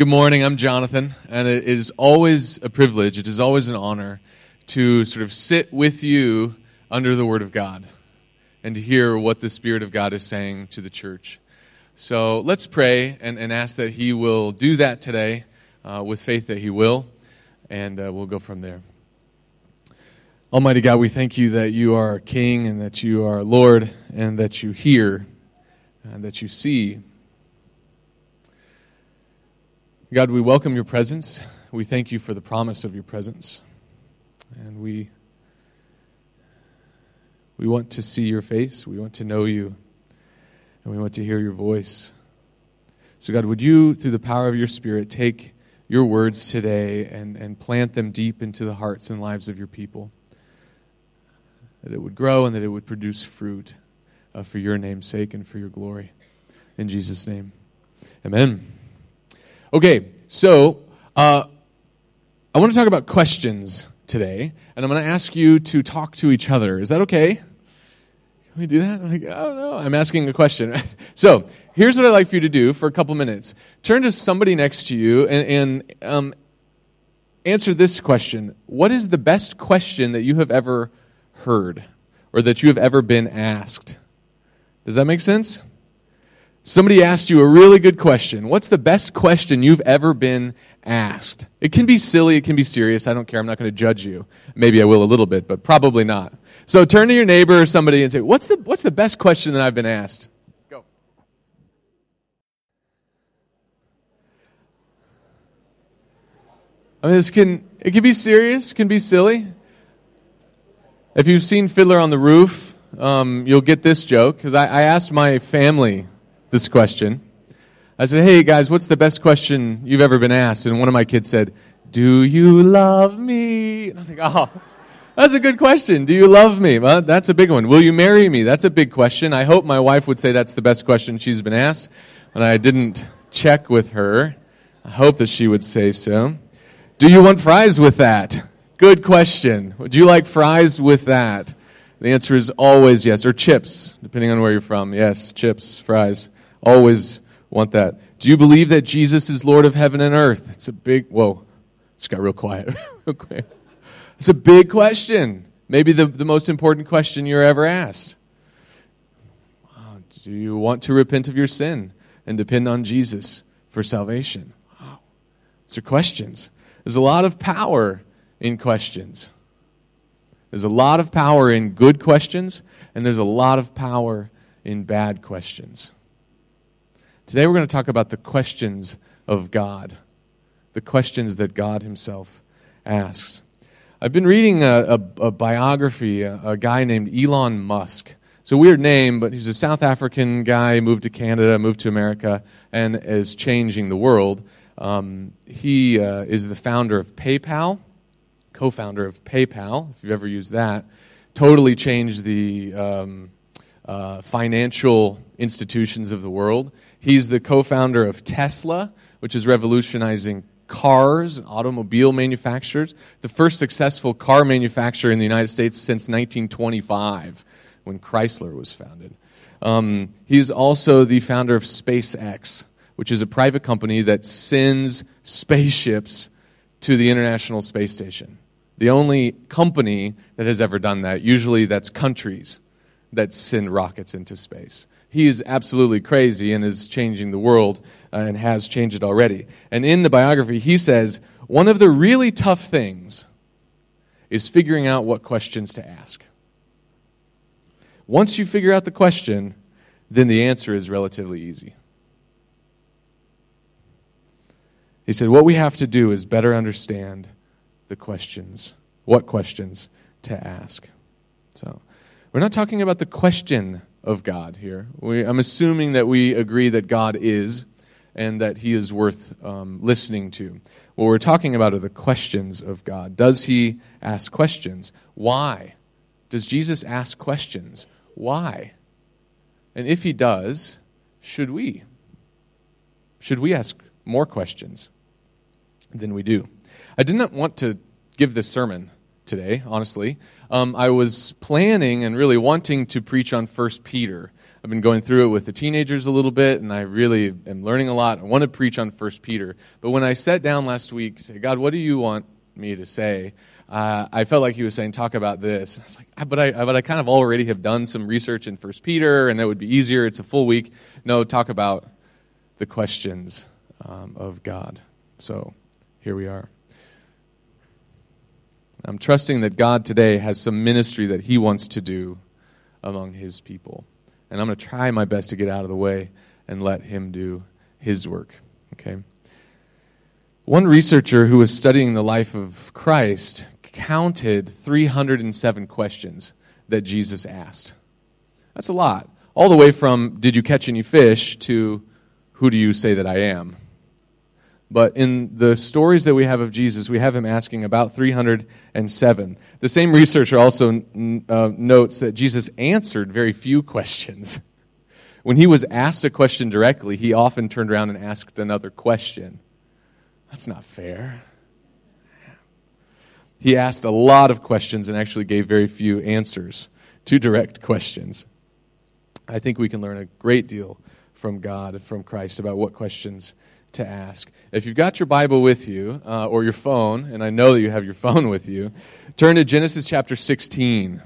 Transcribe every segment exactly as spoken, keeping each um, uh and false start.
Good morning, I'm Jonathan, and it is always a privilege, it is always an honor to sort of sit with you under the Word of God and to hear what the Spirit of God is saying to the church. So let's pray and, and ask that He will do that today uh, with faith that He will, and uh, we'll go from there. Almighty God, we thank you that you are King and that you are Lord and that you hear and that you see. God, we welcome your presence. We thank you for the promise of your presence. And we we want to see your face. We want to know you. And we want to hear your voice. So God, would you, through the power of your Spirit, take your words today and, and plant them deep into the hearts and lives of your people. That it would grow and that it would produce fruit uh, for your name's sake and for your glory. In Jesus' name, amen. Okay, so uh, I want to talk about questions today, and I'm going to ask you to talk to each other. Is that okay? Can we do that? I'm like, I don't know. I'm asking a question. So here's what I'd like for you to do for a couple minutes. Turn to somebody next to you and, and um, answer this question. What is the best question that you have ever heard or that you have ever been asked? Does that make sense? Somebody asked you a really good question. What's the best question you've ever been asked? It can be silly, it can be serious. I don't care. I'm not going to judge you. Maybe I will a little bit, but probably not. So turn to your neighbor or somebody and say, what's the what's the best question that I've been asked? Go. I mean, this can it can be serious, it can be silly. If you've seen Fiddler on the Roof, um, you'll get this joke, because I, I asked my family this question. I said, hey guys, what's the best question you've ever been asked? And one of my kids said, do you love me? And I was like, oh, that's a good question. Do you love me? Well, that's a big one. Will you marry me? That's a big question. I hope my wife would say that's the best question she's been asked. And I didn't check with her. I hope that she would say so. Do you want fries with that? Good question. Would you like fries with that? The answer is always yes. Or chips, depending on where you're from. Yes, chips, fries. Always want that. Do you believe that Jesus is Lord of heaven and earth? It's a big, whoa, just got real quiet. real quiet. It's a big question. Maybe the, the most important question you're ever asked. Do you want to repent of your sin and depend on Jesus for salvation? Wow. These are questions. There's a lot of power in questions. There's a lot of power in good questions, and there's a lot of power in bad questions. Today we're going to talk about the questions of God, the questions that God himself asks. I've been reading a, a, a biography, a, a guy named Elon Musk. It's a weird name, but he's a South African guy, moved to Canada, moved to America, and is changing the world. Um, he uh, is the founder of PayPal, co-founder of PayPal, if you've ever used that. Totally changed the um, uh, financial institutions of the world. He's the co-founder of Tesla, which is revolutionizing cars and automobile manufacturers. The first successful car manufacturer in the United States since nineteen twenty-five, when Chrysler was founded. Um, he's also the founder of SpaceX, which is a private company that sends spaceships to the International Space Station. The only company that has ever done that. Usually that's countries that send rockets into space. He is absolutely crazy and is changing the world uh, and has changed it already. And in the biography, he says, one of the really tough things is figuring out what questions to ask. Once you figure out the question, then the answer is relatively easy. He said, what we have to do is better understand the questions, what questions to ask. So, we're not talking about the question of God here. We, I'm assuming that we agree that God is and that he is worth um, listening to. What we're talking about are the questions of God. Does he ask questions? Why? Does Jesus ask questions? Why? And if he does, should we? Should we ask more questions than we do? I did not want to give this sermon today, honestly. Um, I was planning and really wanting to preach on First Peter. I've been going through it with the teenagers a little bit, and I really am learning a lot. I want to preach on First Peter. But when I sat down last week to say, God, what do you want me to say? Uh, I felt like he was saying, talk about this. I was like, but I, but I kind of already have done some research in First Peter, and that would be easier. It's a full week. No, talk about the questions um, of God. So here we are. I'm trusting that God today has some ministry that he wants to do among his people. And I'm going to try my best to get out of the way and let him do his work. Okay. One researcher who was studying the life of Christ counted three hundred seven questions that Jesus asked. That's a lot. All the way from, did you catch any fish, to, who do you say that I am? But in the stories that we have of Jesus, we have him asking about three hundred seven. The same researcher also uh, notes that Jesus answered very few questions. When he was asked a question directly, he often turned around and asked another question. That's not fair. He asked a lot of questions and actually gave very few answers to direct questions. I think we can learn a great deal from God, from Christ, about what questions to ask. If you've got your Bible with you, uh, or your phone, and I know that you have your phone with you, turn to Genesis chapter sixteen.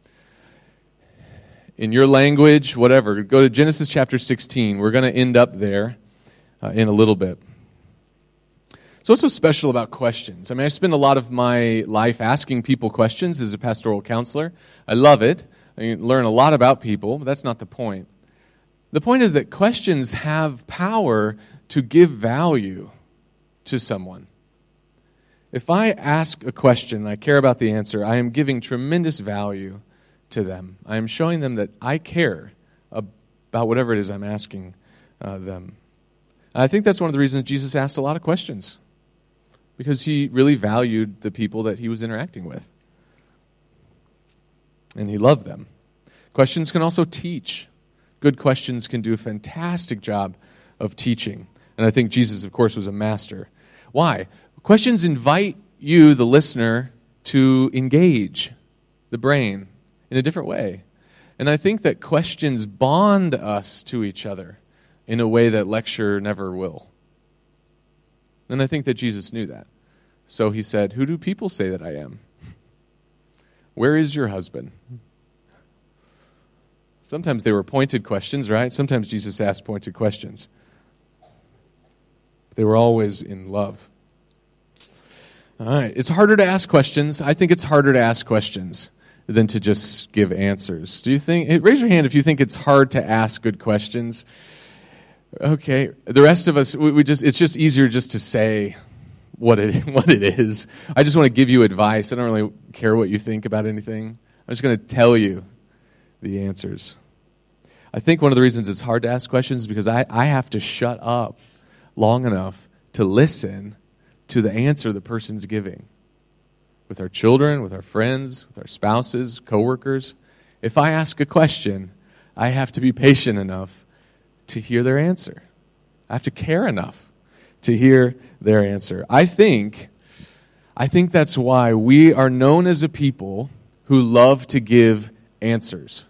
In your language, whatever, go to Genesis chapter sixteen. We're going to end up there uh, in a little bit. So what's so special about questions? I mean, I spend a lot of my life asking people questions as a pastoral counselor. I love it. I learn a lot about people, but that's not the point. The point is that questions have power to give value to someone. If I ask a question and I care about the answer, I am giving tremendous value to them. I am showing them that I care about whatever it is I'm asking uh, them. And I think that's one of the reasons Jesus asked a lot of questions, because he really valued the people that he was interacting with. And he loved them. Questions can also teach. Good questions can do a fantastic job of teaching. And I think Jesus, of course, was a master. Why? Questions invite you, the listener, to engage the brain in a different way. And I think that questions bond us to each other in a way that lecture never will. And I think that Jesus knew that. So he said, who do people say that I am? Where is your husband? Sometimes they were pointed questions, right? Sometimes Jesus asked pointed questions. They were always in love. All right, it's harder to ask questions. I think it's harder to ask questions than to just give answers. Do you think? Raise your hand if you think it's hard to ask good questions. Okay, the rest of us, we, we just—it's just easier just to say what it what it is. I just want to give you advice. I don't really care what you think about anything. I'm just going to tell you the answers. I think one of the reasons it's hard to ask questions is because I, I have to shut up long enough to listen to the answer the person's giving. With our children, with our friends, with our spouses, coworkers. If I ask a question, I have to be patient enough to hear their answer. I have to care enough to hear their answer. I think, I think that's why we are known as a people who love to give answers.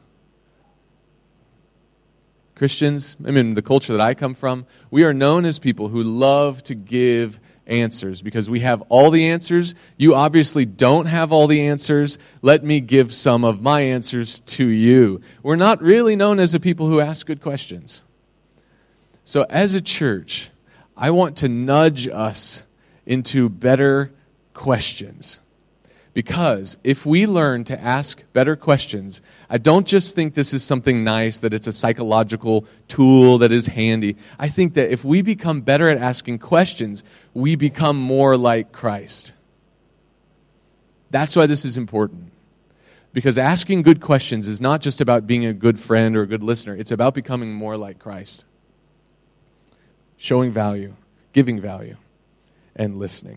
Christians, I mean, the culture that I come from, we are known as people who love to give answers because we have all the answers. You obviously don't have all the answers. Let me give some of my answers to you. We're not really known as a people who ask good questions. So as a church, I want to nudge us into better questions. Because if we learn to ask better questions, I don't just think this is something nice, that it's a psychological tool that is handy. I think that if we become better at asking questions, we become more like Christ. That's why this is important. Because asking good questions is not just about being a good friend or a good listener. It's about becoming more like Christ. Showing value, giving value, and listening.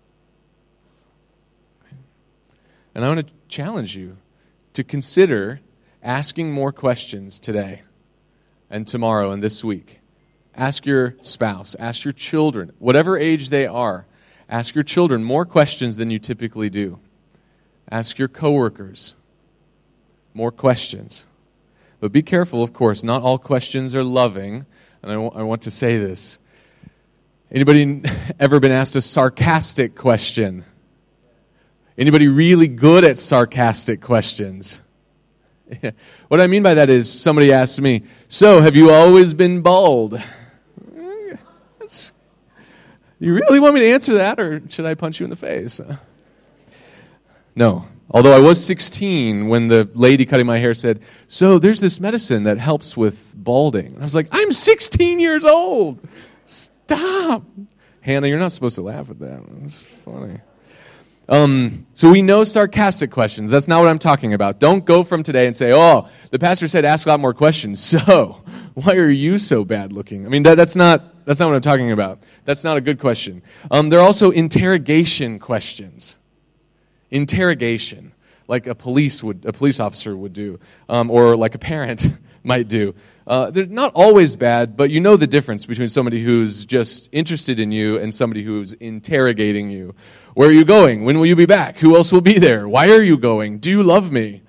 And I want to challenge you to consider asking more questions today and tomorrow and this week. Ask your spouse, ask your children, whatever age they are, ask your children more questions than you typically do. Ask your coworkers more questions. But be careful, of course, not all questions are loving. And I, w- I want to say this. Anybody ever been asked a sarcastic question? Anybody really good at sarcastic questions? What I mean by that is somebody asked me, so have you always been bald? That's, you really want me to answer that, or should I punch you in the face? No. Although I was sixteen when the lady cutting my hair said, so there's this medicine that helps with balding. I was like, I'm sixteen years old. Stop. Hannah, you're not supposed to laugh at that. That's funny. Um, so we know sarcastic questions. That's not what I'm talking about. Don't go from today and say, oh, the pastor said ask a lot more questions. So why are you so bad looking? I mean, that, that's not that's not what I'm talking about. That's not a good question. Um, there are also interrogation questions. Interrogation, like a police would, a police officer would do, um, or like a parent might do. Uh, they're not always bad, but you know the difference between somebody who's just interested in you and somebody who's interrogating you. Where are you going? When will you be back? Who else will be there? Why are you going? Do you love me?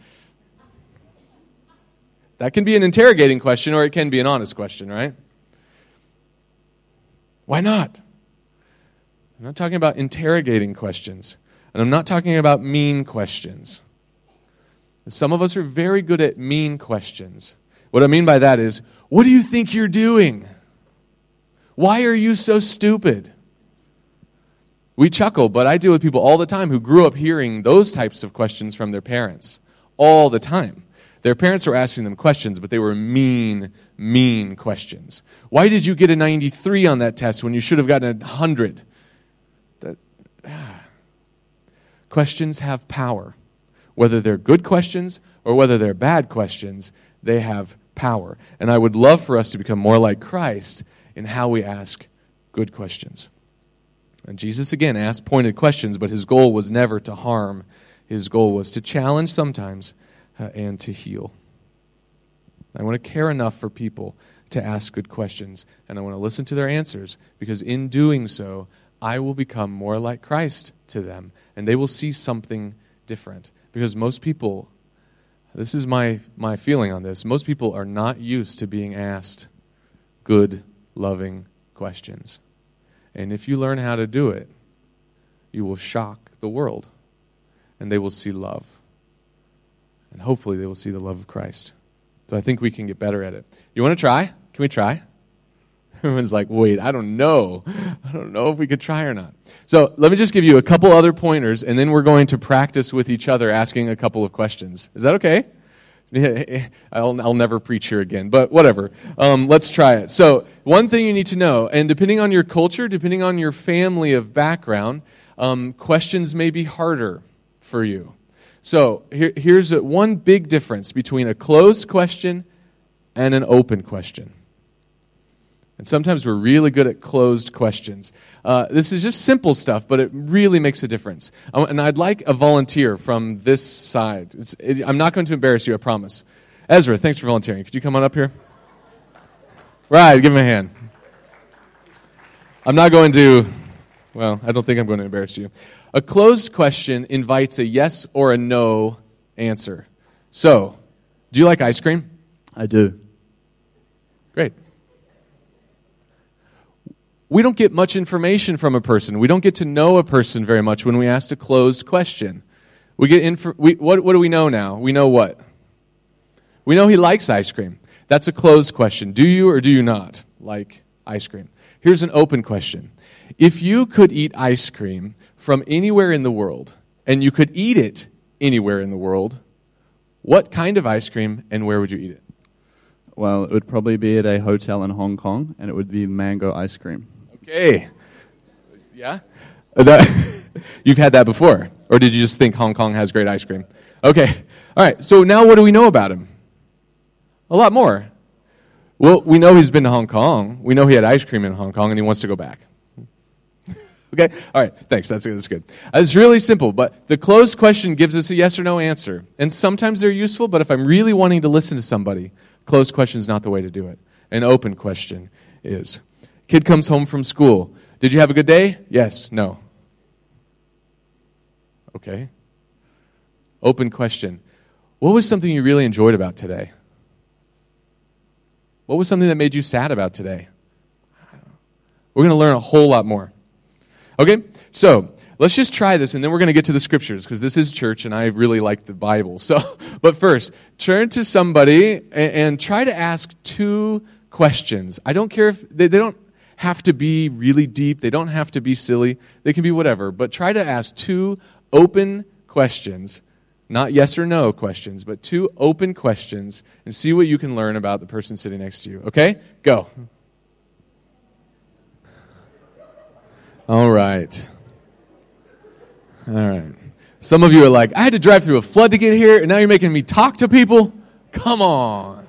That can be an interrogating question, or it can be an honest question, right? Why not? I'm not talking about interrogating questions, and I'm not talking about mean questions. Some of us are very good at mean questions. What I mean by that is, what do you think you're doing? Why are you so stupid? We chuckle, but I deal with people all the time who grew up hearing those types of questions from their parents. All the time. Their parents were asking them questions, but they were mean, mean questions. Why did you get a ninety-three on that test when you should have gotten a one hundred? That, ah. Questions have power. Whether they're good questions or whether they're bad questions, they have power. And I would love for us to become more like Christ in how we ask good questions. And Jesus, again, asked pointed questions, but his goal was never to harm. His goal was to challenge sometimes uh, and to heal. I want to care enough for people to ask good questions, and I want to listen to their answers, because in doing so, I will become more like Christ to them, and they will see something different. Because most people, this is my, my feeling on this, most people are not used to being asked good, loving questions. And if you learn how to do it, you will shock the world. And they will see love. And hopefully they will see the love of Christ. So I think we can get better at it. You want to try? Can we try? Everyone's like, wait, I don't know. I don't know if we could try or not. So let me just give you a couple other pointers, and then we're going to practice with each other asking a couple of questions. Is that okay? I'll, I'll never preach here again, but whatever. Um, let's try it. So one thing you need to know, and depending on your culture, depending on your family of background, um, questions may be harder for you. So here, here's a, one big difference between a closed question and an open question. And sometimes we're really good at closed questions. Uh, this is just simple stuff, but it really makes a difference. Uh, and I'd like a volunteer from this side. It's, it, I'm not going to embarrass you, I promise. Ezra, thanks for volunteering. Could you come on up here? Right, give him a hand. I'm not going to, well, I don't think I'm going to embarrass you. A closed question invites a yes or a no answer. So, do you like ice cream? I do. Great. We don't get much information from a person. We don't get to know a person very much when we ask a closed question. We get inf- we, what, what do we know now? We know what? We know he likes ice cream. That's a closed question. Do you or do you not like ice cream? Here's an open question. If you could eat ice cream from anywhere in the world, and you could eat it anywhere in the world, what kind of ice cream and where would you eat it? Well, it would probably be at a hotel in Hong Kong, and it would be mango ice cream. Okay. Yeah? Uh, that, you've had that before? Or did you just think Hong Kong has great ice cream? Okay. All right. So now what do we know about him? A lot more. Well, we know he's been to Hong Kong. We know he had ice cream in Hong Kong, and he wants to go back. Okay? All right. Thanks. That's, that's good. Uh, it's really simple, but the closed question gives us a yes or no answer. And sometimes they're useful, but if I'm really wanting to listen to somebody, closed question is not the way to do it. An open question is. Kid comes home from school. Did you have a good day? Yes. No. Okay. Open question. What was something you really enjoyed about today? What was something that made you sad about today? We're going to learn a whole lot more. Okay, so let's just try this, and then we're going to get to the scriptures, because this is church, and I really like the Bible. So, but first, turn to somebody and, and try to ask two questions. I don't care if they, they don't have to be really deep. They don't have to be silly. They can be whatever. But try to ask two open questions, not yes or no questions, but two open questions, and see what you can learn about the person sitting next to you. Okay? Go. All right. All right. Some of you are like, I had to drive through a flood to get here, and now you're making me talk to people? Come on.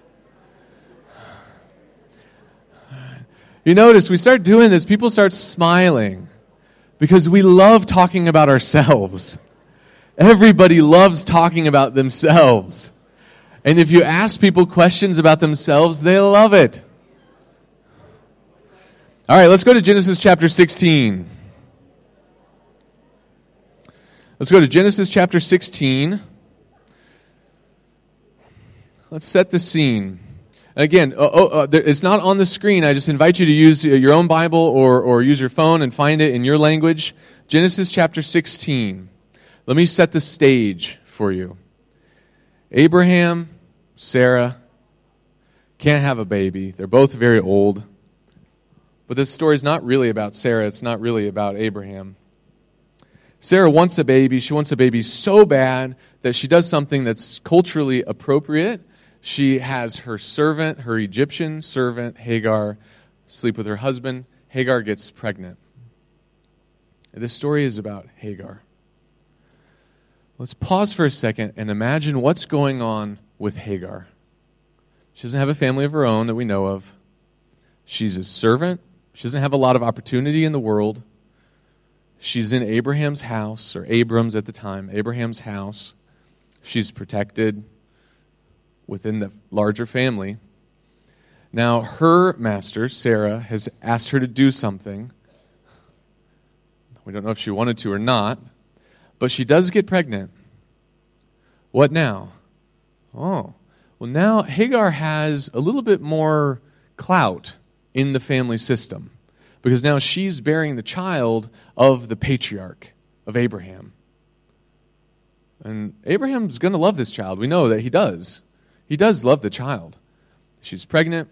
You notice we start doing this, people start smiling because we love talking about ourselves. Everybody loves talking about themselves. And if you ask people questions about themselves, they love it. All right, let's go to Genesis chapter sixteen. Let's go to Genesis chapter sixteen. Let's set the scene. Again, oh, oh, uh, it's not on the screen. I just invite you to use your own Bible or, or use your phone and find it in your language. Genesis chapter sixteen. Let me set the stage for you. Abraham, Sarah, can't have a baby. They're both very old. But this story is not really about Sarah. It's not really about Abraham. Sarah wants a baby. She wants a baby so bad that she does something that's culturally appropriate. She has her servant, her Egyptian servant, Hagar, sleep with her husband. Hagar gets pregnant. This story is about Hagar. Let's pause for a second and imagine what's going on with Hagar. She doesn't have a family of her own that we know of. She's a servant. She doesn't have a lot of opportunity in the world. She's in Abraham's house, or Abram's at the time, Abraham's house. She's protected within the larger family. Now, her master, Sarah, has asked her to do something. We don't know if she wanted to or not, but she does get pregnant. What now? Oh, well, now Hagar has a little bit more clout in the family system, because now she's bearing the child of the patriarch of Abraham. And Abraham's going to love this child. We know that he does. He does love the child. She's pregnant.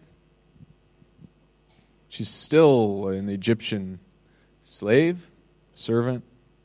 She's still an Egyptian slave, servant.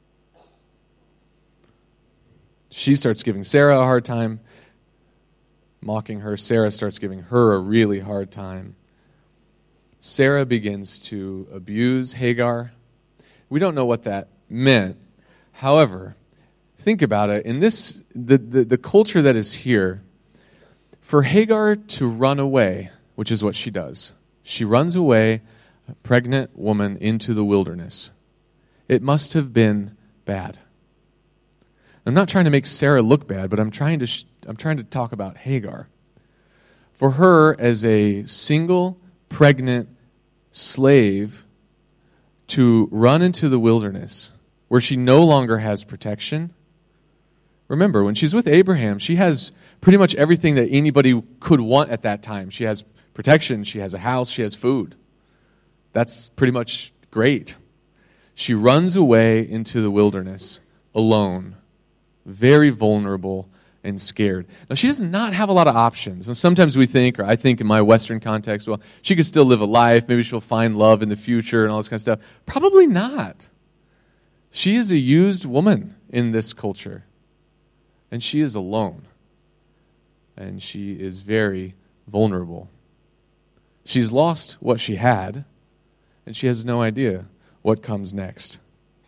She starts giving Sarah a hard time, mocking her. Sarah starts giving her a really hard time. Sarah begins to abuse Hagar. We don't know what that meant. However, think about it. In this, the, the, the culture that is here, for Hagar to run away, which is what she does, she runs away, a pregnant woman, into the wilderness. It must have been bad. I'm not trying to make Sarah look bad, but I'm trying to sh- I'm trying to talk about Hagar. For her, as a single pregnant slave, to run into the wilderness where she no longer has protection. Remember, when she's with Abraham, she has pretty much everything that anybody could want at that time. She has protection, she has a house, she has food. That's pretty much great. She runs away into the wilderness alone, very vulnerable and scared. Now, she does not have a lot of options. And sometimes we think, or I think in my Western context, well, she could still live a life. Maybe she'll find love in the future and all this kind of stuff. Probably not. She is a used woman in this culture. And she is alone. And she is very vulnerable. She's lost what she had, and she has no idea what comes next.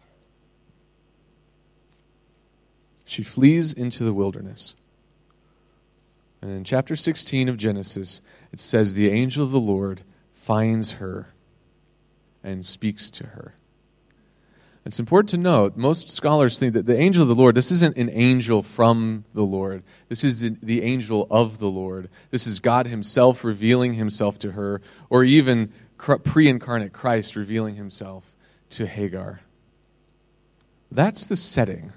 She flees into the wilderness. And in chapter sixteen of Genesis, it says, the angel of the Lord finds her and speaks to her. It's important to note, most scholars think that the angel of the Lord, this isn't an angel from the Lord. This is the, the angel of the Lord. This is God himself revealing himself to her, or even pre-incarnate Christ revealing himself to Hagar. That's the setting.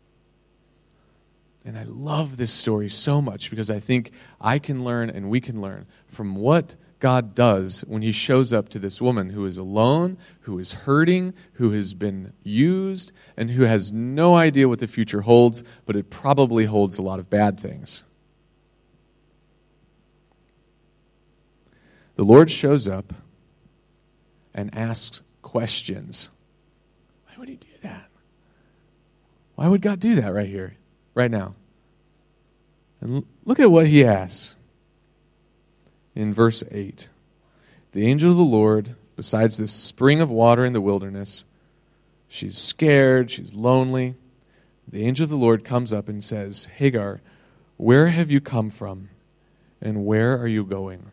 And I love this story so much because I think I can learn and we can learn from what God does when he shows up to this woman who is alone, who is hurting, who has been used, and who has no idea what the future holds, but it probably holds a lot of bad things. The Lord shows up and asks questions. Why would he do that? Why would God do that right here, right now? And look at what he asks in verse eight. The angel of the Lord, besides this spring of water in the wilderness, she's scared, she's lonely. The angel of the Lord comes up and says, Hagar, where have you come from, and where are you going?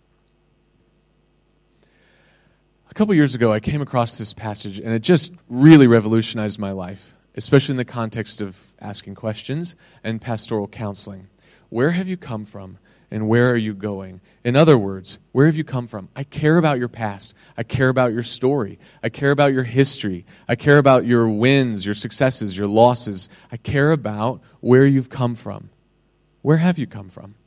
A couple years ago, I came across this passage, and it just really revolutionized my life, especially in the context of asking questions and pastoral counseling. Where have you come from, and where are you going? In other words, where have you come from? I care about your past. I care about your story. I care about your history. I care about your wins, your successes, your losses. I care about where you've come from. Where have you come from?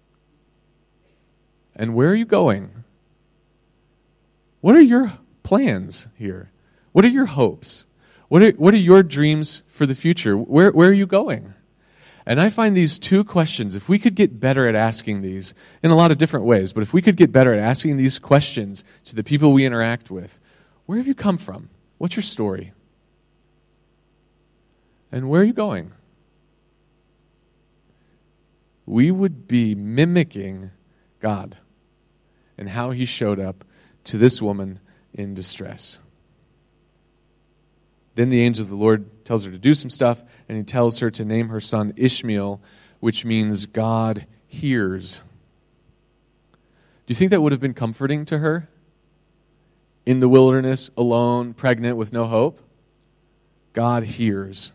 And where are you going? What are your plans here? What are your hopes? What are, what are your dreams for the future? Where, where are you going? And I find these two questions, if we could get better at asking these in a lot of different ways, but if we could get better at asking these questions to the people we interact with, where have you come from? What's your story? And where are you going? We would be mimicking God and how he showed up to this woman in distress. Then the angel of the Lord tells her to do some stuff, and he tells her to name her son Ishmael, which means God hears. Do you think that would have been comforting to her? In the wilderness, alone, pregnant, with no hope? God hears.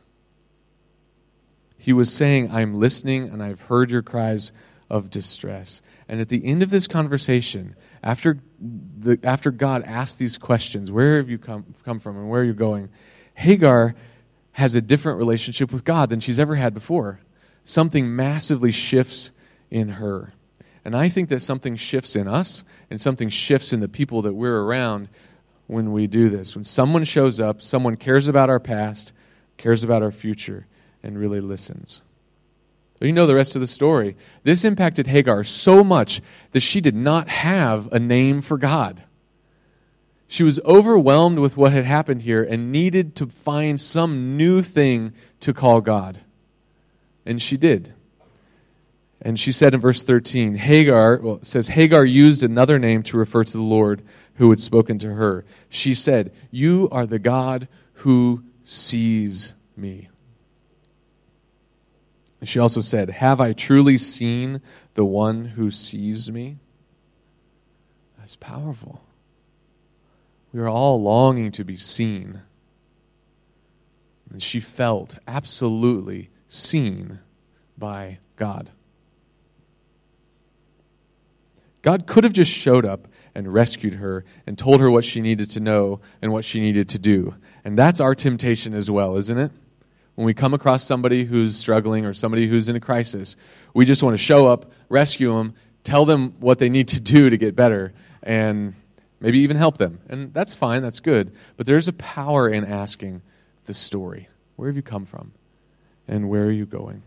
He was saying, I'm listening, and I've heard your cries of distress. And at the end of this conversation, after the, after God asked these questions, where have you come, come from and where are you going? Hagar has a different relationship with God than she's ever had before. Something massively shifts in her. And I think that something shifts in us and something shifts in the people that we're around when we do this. When someone shows up, someone cares about our past, cares about our future, and really listens. You know the rest of the story. This impacted Hagar so much that she did not have a name for God. She was overwhelmed with what had happened here and needed to find some new thing to call God. And she did. And she said in verse thirteen, Hagar, well, it says, Hagar used another name to refer to the Lord who had spoken to her. She said, you are the God who sees me. And she also said, have I truly seen the one who sees me? That's powerful. We are all longing to be seen. And she felt absolutely seen by God. God could have just showed up and rescued her and told her what she needed to know and what she needed to do. And that's our temptation as well, isn't it? When we come across somebody who's struggling or somebody who's in a crisis, we just want to show up, rescue them, tell them what they need to do to get better, and maybe even help them. And that's fine, that's good. But there's a power in asking the story. Where have you come from? And where are you going?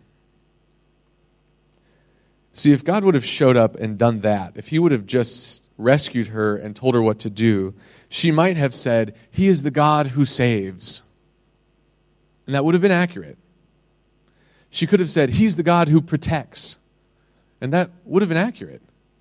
See, if God would have showed up and done that, if he would have just rescued her and told her what to do, she might have said, he is the God who saves. And that would have been accurate. She could have said, he's the God who protects. And that would have been accurate.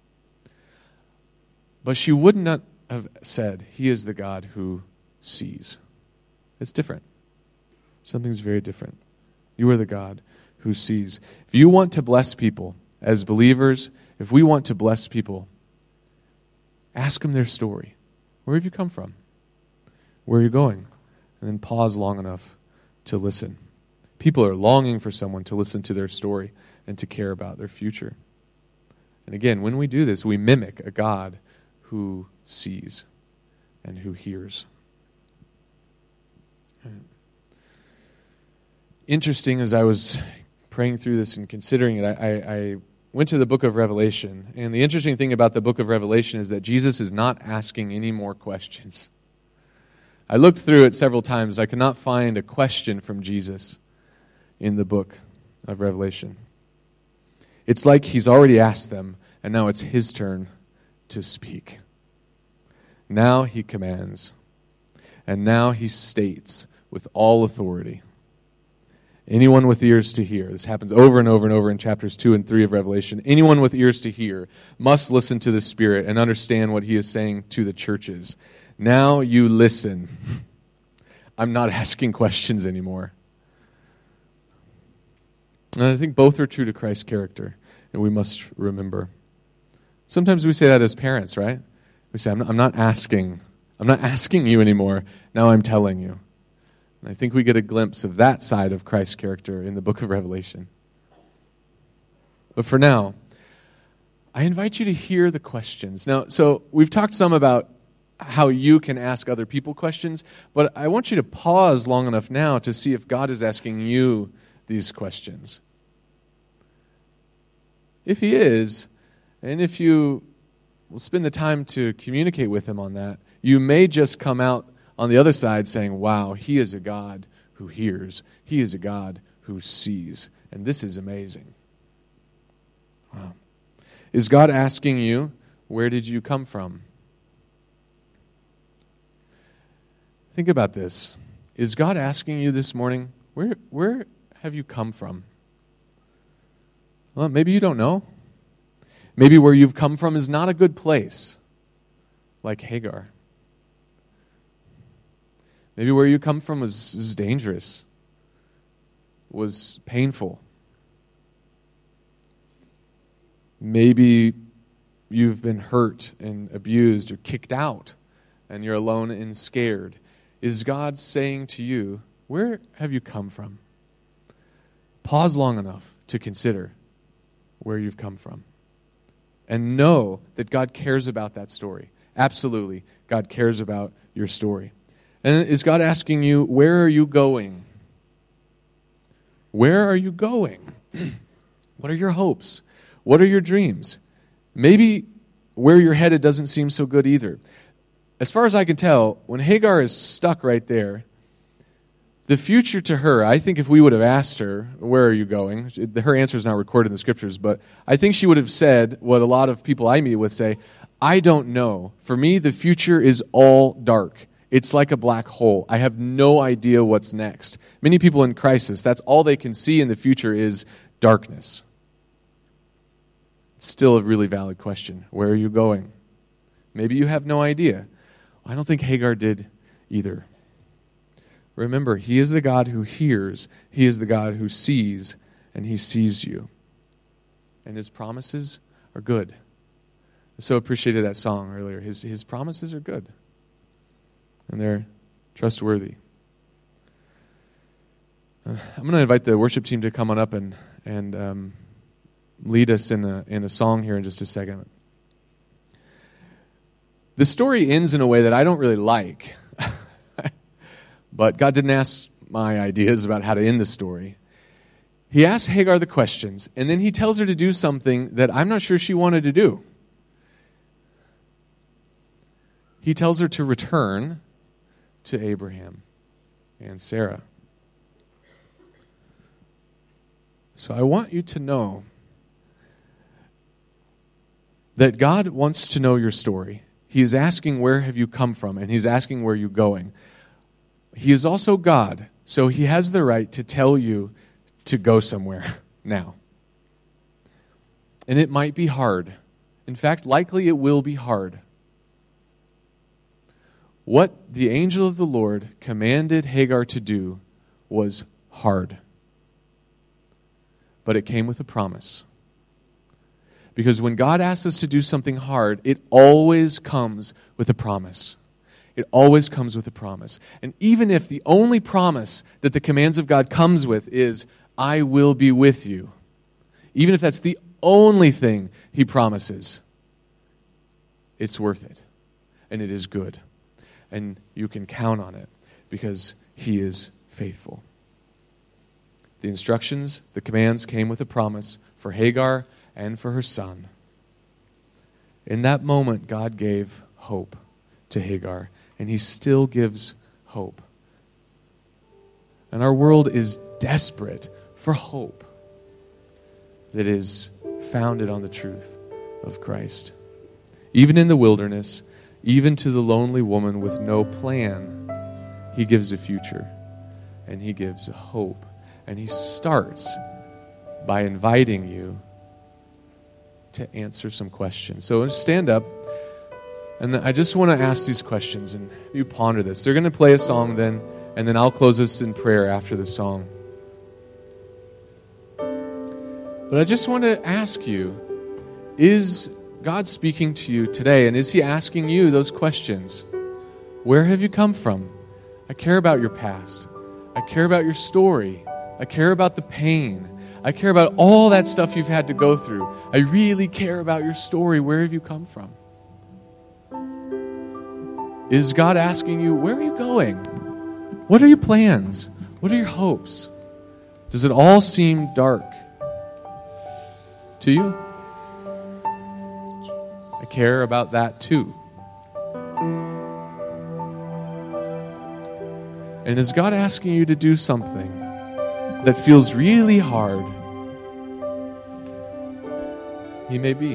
But she would not have said, he is the God who sees. It's different. Something's very different. You are the God who sees. If you want to bless people as believers, if we want to bless people, ask them their story. Where have you come from? Where are you going? And then pause long enough to listen. People are longing for someone to listen to their story and to care about their future. And again, when we do this, we mimic a God who sees and who hears. Interesting, as I was praying through this and considering it, I, I, I went to the book of Revelation, and the interesting thing about the book of Revelation is that Jesus is not asking any more questions. I looked through it several times. I could not find a question from Jesus in the book of Revelation. It's like he's already asked them, and now it's his turn to speak. Now he commands, and now he states with all authority. Anyone with ears to hear, this happens over and over and over in chapters two and three of Revelation, anyone with ears to hear must listen to the Spirit and understand what he is saying to the churches. Now you listen. I'm not asking questions anymore. And I think both are true to Christ's character, and we must remember. Sometimes we say that as parents, right? We say, I'm not, I'm not asking. I'm not asking you anymore. Now I'm telling you. And I think we get a glimpse of that side of Christ's character in the book of Revelation. But for now, I invite you to hear the questions. Now, so we've talked some about how you can ask other people questions, but I want you to pause long enough now to see if God is asking you these questions. If he is, and if you will spend the time to communicate with him on that, you may just come out on the other side saying, wow, he is a God who hears. He is a God who sees. And this is amazing. Wow. Is God asking you, where did you come from? Think about this. Is God asking you this morning, where, where have you come from? Well, maybe you don't know. Maybe where you've come from is not a good place, like Hagar. Maybe where you come from was, was dangerous, was painful. Maybe you've been hurt and abused or kicked out, and you're alone and scared. Is God saying to you, where have you come from? Pause long enough to consider where you've come from. And know that God cares about that story. Absolutely, God cares about your story. And is God asking you, where are you going? Where are you going? What are your hopes? What are your dreams? Maybe where you're headed doesn't seem so good either. As far as I can tell, when Hagar is stuck right there, the future to her, I think if we would have asked her, where are you going? Her answer is not recorded in the scriptures, but I think she would have said what a lot of people I meet with say, I don't know. For me, the future is all dark. It's like a black hole. I have no idea what's next. Many people in crisis, that's all they can see in the future is darkness. It's still a really valid question. Where are you going? Maybe you have no idea. I don't think Hagar did either. Remember, he is the God who hears, he is the God who sees, and he sees you. And his promises are good. I so appreciated that song earlier. His, his promises are good. And they're trustworthy. Uh, I'm going to invite the worship team to come on up and, and um, lead us in a, in a song here in just a second. The story ends in a way that I don't really like. But God didn't ask my ideas about how to end the story. He asks Hagar the questions, and then he tells her to do something that I'm not sure she wanted to do. He tells her to return to Abraham and Sarah. So I want you to know that God wants to know your story. He is asking, where have you come from? And he's asking, where are you going? He is also God, so he has the right to tell you to go somewhere now. And it might be hard. In fact, likely it will be hard. What the angel of the Lord commanded Hagar to do was hard. But it came with a promise. Because when God asks us to do something hard, it always comes with a promise. It always comes with a promise. And even if the only promise that the commands of God comes with is, I will be with you, even if that's the only thing he promises, it's worth it. And it is good. And you can count on it because he is faithful. The instructions, the commands came with a promise for Hagar and for her son. In that moment, God gave hope to Hagar, and he still gives hope. And our world is desperate for hope that is founded on the truth of Christ. Even in the wilderness, even to the lonely woman with no plan, he gives a future, and he gives a hope. And he starts by inviting you to answer some questions. So stand up, and I just want to ask these questions, and you ponder this. They're going to play a song then, and then I'll close us in prayer after the song. But I just want to ask you, is God speaking to you today, and is he asking you those questions? Where have you come from? I care about your past. I care about your story. I care about the pain. I care about all that stuff you've had to go through. I really care about your story. Where have you come from? Is God asking you, where are you going? What are your plans? What are your hopes? Does it all seem dark to you? I care about that too. And is God asking you to do something that feels really hard? He may be.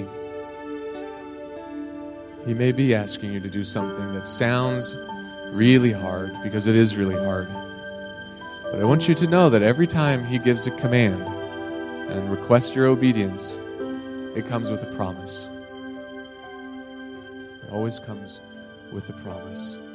He may be asking you to do something that sounds really hard, because it is really hard. But I want you to know that every time he gives a command and requests your obedience, it comes with a promise. It always comes with a promise.